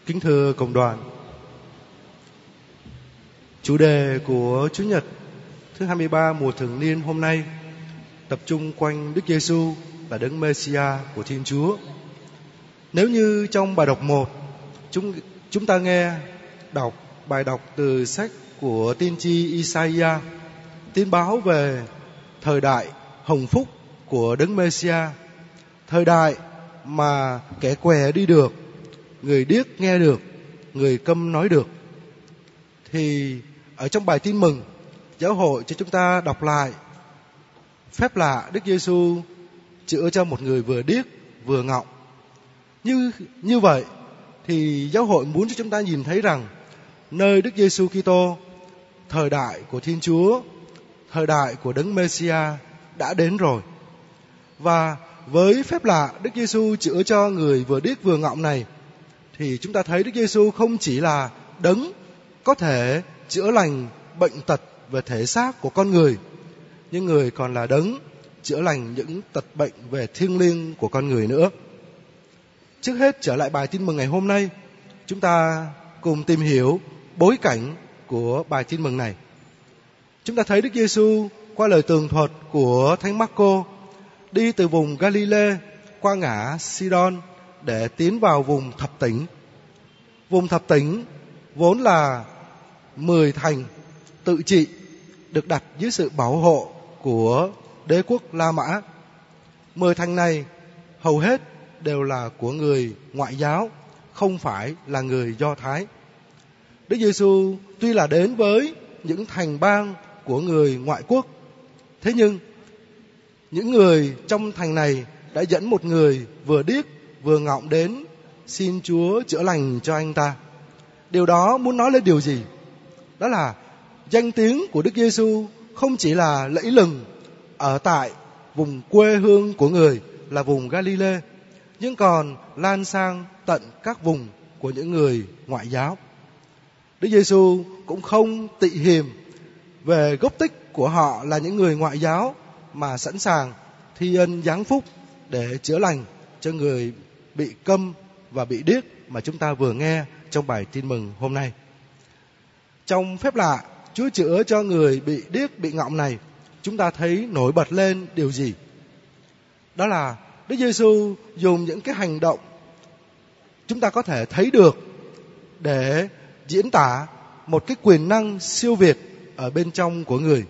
Kính thưa cộng đoàn, chủ đề của Chủ nhật thứ 23 mùa thường niên hôm nay tập trung quanh Đức Giêsu là Đấng Mêsia của Thiên Chúa. Nếu như trong bài đọc 1, chúng ta nghe đọc bài đọc từ sách của tiên tri Isaiah, tin báo về thời đại hồng phúc của Đấng Mêsia, thời đại mà kẻ què đi được, người điếc nghe được, người câm nói được. Thì ở trong bài tin mừng, giáo hội cho chúng ta đọc lại phép lạ Đức Giêsu chữa cho một người vừa điếc vừa ngọng. Như vậy thì giáo hội muốn cho chúng ta nhìn thấy rằng nơi Đức Giêsu Kitô, thời đại của Thiên Chúa, thời đại của Đấng Mêsia đã đến rồi. Và với phép lạ Đức Giêsu chữa cho người vừa điếc vừa ngọng này, thì chúng ta thấy Đức Giêsu không chỉ là Đấng có thể chữa lành bệnh tật về thể xác của con người, nhưng người còn là Đấng chữa lành những tật bệnh về thiêng liêng của con người nữa. Trước hết trở lại bài tin mừng ngày hôm nay, chúng ta cùng tìm hiểu bối cảnh của bài tin mừng này. Chúng ta thấy Đức Giêsu qua lời tường thuật của Thánh Marco đi từ vùng Galilee qua ngã Sidon để tiến vào vùng thập tỉnh. Vùng thập tỉnh vốn là 10 thành tự trị được đặt dưới sự bảo hộ của đế quốc La Mã. 10 thành này hầu hết đều là của người ngoại giáo, không phải là người Do Thái. Đức Giêsu tuy là đến với những thành bang của người ngoại quốc, thế nhưng những người trong thành này đã dẫn một người vừa điếc vừa ngọng đến xin Chúa chữa lành cho anh ta. Điều đó muốn nói lên điều gì? Đó là danh tiếng của Đức Giêsu không chỉ là lẫy lừng ở tại vùng quê hương của người là vùng Galilee, nhưng còn lan sang tận các vùng của những người ngoại giáo. Đức Giêsu cũng không tị hiềm về gốc tích của họ là những người ngoại giáo, mà sẵn sàng thi ân giáng phúc để chữa lành cho người bị câm và bị điếc mà chúng ta vừa nghe trong bài tin mừng hôm nay. Trong phép lạ Chúa chữa cho người bị điếc bị ngọng này, chúng ta thấy nổi bật lên điều gì? Đó là Đức Giêsu dùng những cái hành động chúng ta có thể thấy được để diễn tả một cái quyền năng siêu việt ở bên trong của người.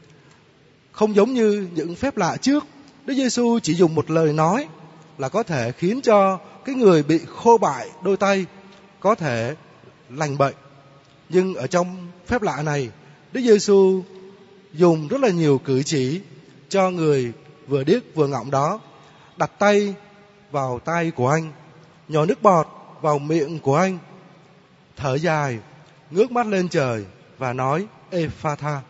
Không giống như những phép lạ trước, Đức Giêsu chỉ dùng một lời nói là có thể khiến cho cái người bị khô bại đôi tay có thể lành bệnh. Nhưng ở trong phép lạ này, Đức Giêsu dùng rất là nhiều cử chỉ cho người vừa điếc vừa ngọng đó. Đặt tay vào tay của anh, nhỏ nước bọt vào miệng của anh, thở dài, ngước mắt lên trời và nói Ephatha.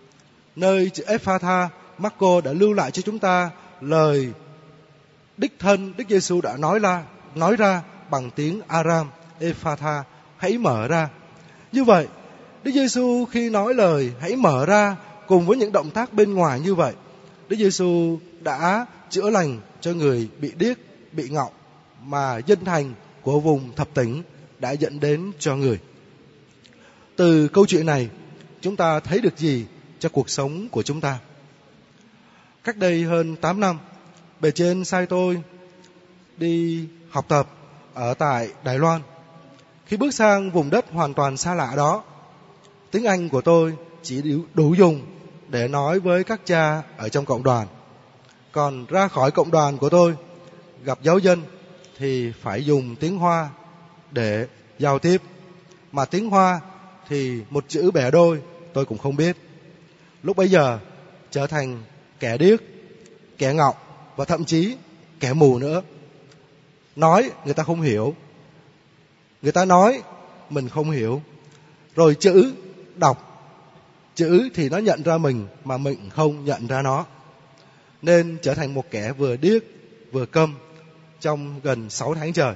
Nơi chữ Ephatha, Marco đã lưu lại cho chúng ta lời đích thân Đức Giêsu đã nói ra bằng tiếng Aram, Ephatha, hãy mở ra. Như vậy, Đức Giêsu khi nói lời hãy mở ra cùng với những động tác bên ngoài như vậy, Đức Giêsu đã chữa lành cho người bị điếc, bị ngọng mà dân thành của vùng thập tỉnh đã dẫn đến cho người. Từ câu chuyện này, chúng ta thấy được gì cho cuộc sống của chúng ta? Cách đây hơn 8 năm, bề trên sai tôi đi học tập ở tại Đài Loan. Khi bước sang vùng đất hoàn toàn xa lạ đó, tiếng Anh của tôi chỉ đủ dùng để nói với các cha ở trong cộng đoàn. Còn ra khỏi cộng đoàn của tôi, gặp giáo dân thì phải dùng tiếng Hoa để giao tiếp. Mà tiếng Hoa thì một chữ bẻ đôi tôi cũng không biết. Lúc bấy giờ trở thành kẻ điếc, kẻ ngọng và thậm chí kẻ mù nữa. Nói người ta không hiểu, người ta nói mình không hiểu. Rồi chữ đọc, chữ thì nó nhận ra mình mà mình không nhận ra nó. Nên trở thành một kẻ vừa điếc vừa câm trong gần 6 tháng trời.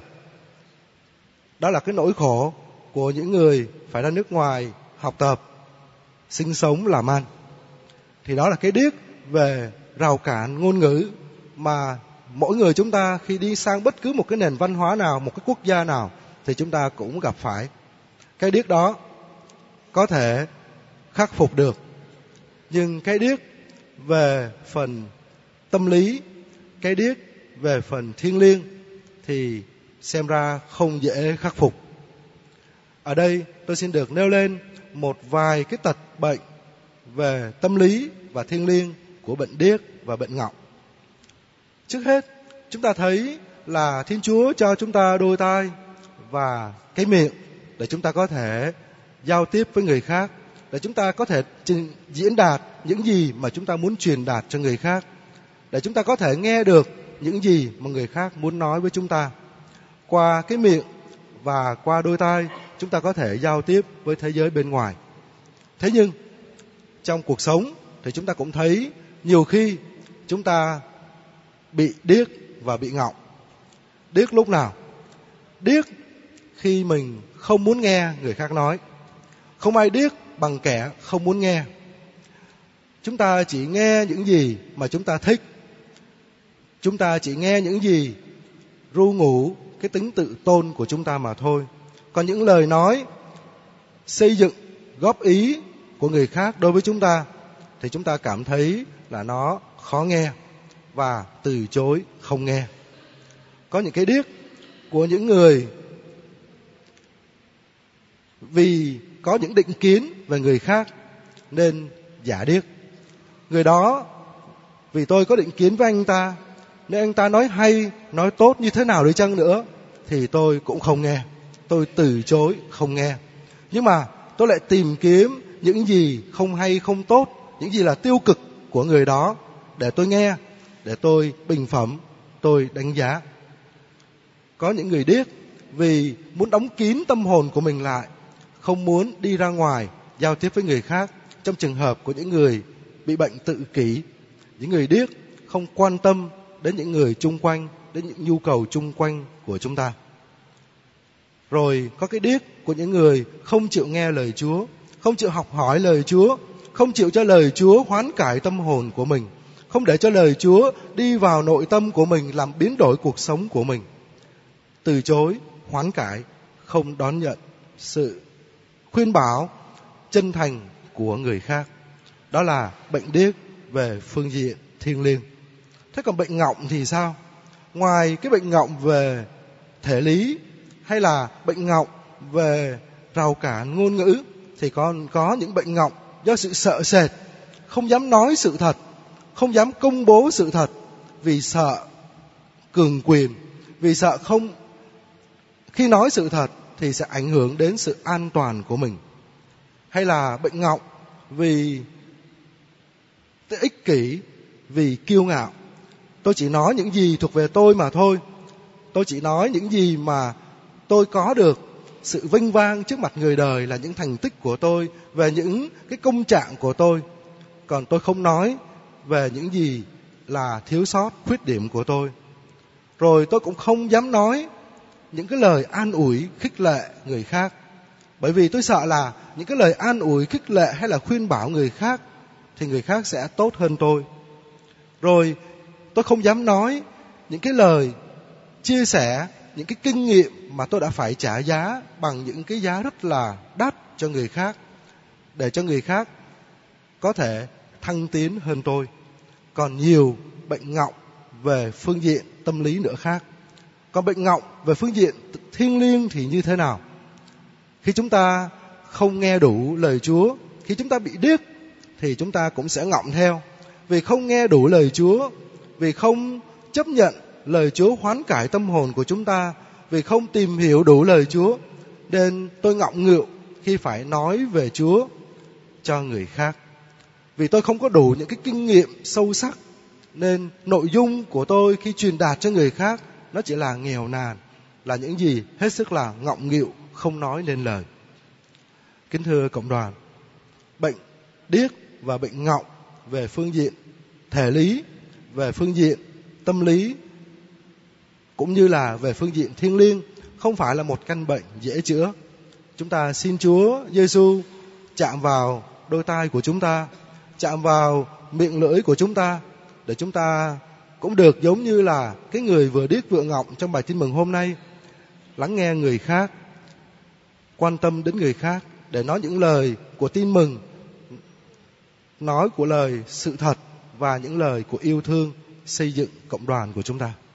Đó là cái nỗi khổ của những người phải ra nước ngoài học tập, sinh sống, làm ăn. Thì đó là cái điếc về rào cản ngôn ngữ mà mỗi người chúng ta khi đi sang bất cứ một cái nền văn hóa nào, một cái quốc gia nào, thì chúng ta cũng gặp phải. Cái điếc đó có thể khắc phục được, nhưng cái điếc về phần tâm lý, cái điếc về phần thiêng liêng thì xem ra không dễ khắc phục. Ở đây tôi xin được nêu lên một vài cái tật bệnh về tâm lý và thiêng liêng của bệnh điếc và bệnh ngọng. Trước hết, chúng ta thấy là Thiên Chúa cho chúng ta đôi tai và cái miệng để chúng ta có thể giao tiếp với người khác, để chúng ta có thể diễn đạt những gì mà chúng ta muốn truyền đạt cho người khác, để chúng ta có thể nghe được những gì mà người khác muốn nói với chúng ta. Qua cái miệng và qua đôi tai, chúng ta có thể giao tiếp với thế giới bên ngoài. Thế nhưng trong cuộc sống thì chúng ta cũng thấy nhiều khi chúng ta bị điếc và bị ngọng. Điếc lúc nào? Điếc khi mình không muốn nghe người khác nói. Không ai điếc bằng kẻ không muốn nghe. Chúng ta chỉ nghe những gì mà chúng ta thích. Chúng ta chỉ nghe những gì ru ngủ cái tính tự tôn của chúng ta mà thôi. Còn những lời nói xây dựng, góp ý của người khác đối với chúng ta thì chúng ta cảm thấy là nó khó nghe và từ chối không nghe. Có những cái điếc của những người vì có những định kiến về người khác nên giả điếc. Người đó vì tôi có định kiến với anh ta, nên anh ta nói hay, nói tốt như thế nào đi chăng nữa thì tôi cũng không nghe. Tôi từ chối không nghe. Nhưng mà tôi lại tìm kiếm những gì không hay, không tốt, những gì là tiêu cực của người đó để tôi nghe, để tôi bình phẩm, tôi đánh giá. Có những người điếc vì muốn đóng kín tâm hồn của mình lại, không muốn đi ra ngoài giao tiếp với người khác. Trong trường hợp của những người bị bệnh tự kỷ, những người điếc không quan tâm đến những người chung quanh, đến những nhu cầu chung quanh của chúng ta. Rồi có cái điếc của những người không chịu nghe lời Chúa, không chịu học hỏi lời Chúa, không chịu cho lời Chúa hoán cải tâm hồn của mình, không để cho lời Chúa đi vào nội tâm của mình làm biến đổi cuộc sống của mình. Từ chối hoán cải, không đón nhận sự khuyên bảo chân thành của người khác. Đó là bệnh điếc về phương diện thiêng liêng. Thế còn bệnh ngọng thì sao? Ngoài cái bệnh ngọng về thể lý hay là bệnh ngọng về rào cản ngôn ngữ thì còn có những bệnh ngọng do sự sợ sệt, không dám nói sự thật, không dám công bố sự thật vì sợ cường quyền, vì sợ không khi nói sự thật thì sẽ ảnh hưởng đến sự an toàn của mình. Hay là bệnh ngọng vì ích kỷ, vì kiêu ngạo. Tôi chỉ nói những gì thuộc về tôi mà thôi. Tôi chỉ nói những gì mà tôi có được, sự vinh vang trước mặt người đời là những thành tích của tôi, về những cái công trạng của tôi. Còn tôi không nói về những gì là thiếu sót, khuyết điểm của tôi. Rồi tôi cũng không dám nói những cái lời an ủi, khích lệ người khác. Bởi vì tôi sợ là những cái lời an ủi, khích lệ hay là khuyên bảo người khác thì người khác sẽ tốt hơn tôi. Rồi tôi không dám nói những cái lời chia sẻ, những cái kinh nghiệm mà tôi đã phải trả giá bằng những cái giá rất là đắt cho người khác, để cho người khác có thể thăng tiến hơn tôi. Còn nhiều bệnh ngọng về phương diện tâm lý nữa khác. Còn bệnh ngọng về phương diện thiêng liêng thì như thế nào? Khi chúng ta không nghe đủ lời Chúa, khi chúng ta bị điếc thì chúng ta cũng sẽ ngọng theo. Vì không nghe đủ lời Chúa, vì không chấp nhận lời Chúa hoán cải tâm hồn của chúng ta, vì không tìm hiểu đủ lời Chúa, nên tôi ngọng nghịu khi phải nói về Chúa cho người khác. Vì tôi không có đủ những cái kinh nghiệm sâu sắc, nên nội dung của tôi khi truyền đạt cho người khác nó chỉ là nghèo nàn, là những gì hết sức là ngọng nghịu, không nói nên lời. Kính thưa cộng đoàn, bệnh điếc và bệnh ngọng về phương diện thể lý, về phương diện tâm lý, cũng như là về phương diện thiêng liêng, không phải là một căn bệnh dễ chữa. Chúng ta xin Chúa Giêsu chạm vào đôi tai của chúng ta, chạm vào miệng lưỡi của chúng ta, để chúng ta cũng được giống như là cái người vừa điếc vừa ngọng trong bài tin mừng hôm nay, lắng nghe người khác, quan tâm đến người khác để nói những lời của tin mừng, nói của lời sự thật và những lời của yêu thương xây dựng cộng đoàn của chúng ta.